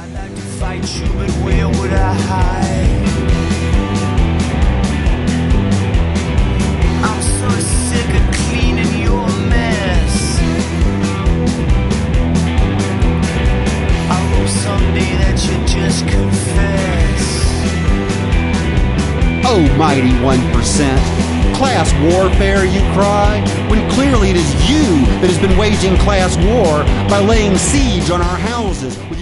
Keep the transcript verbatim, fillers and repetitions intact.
I'd like to fight you, but where would I hide? I'm so sick of cleaning your mess. I hope someday that you just confess. Oh, mighty one percent. Class warfare, you cry, when clearly it is you that has been waging class war by laying siege on our houses with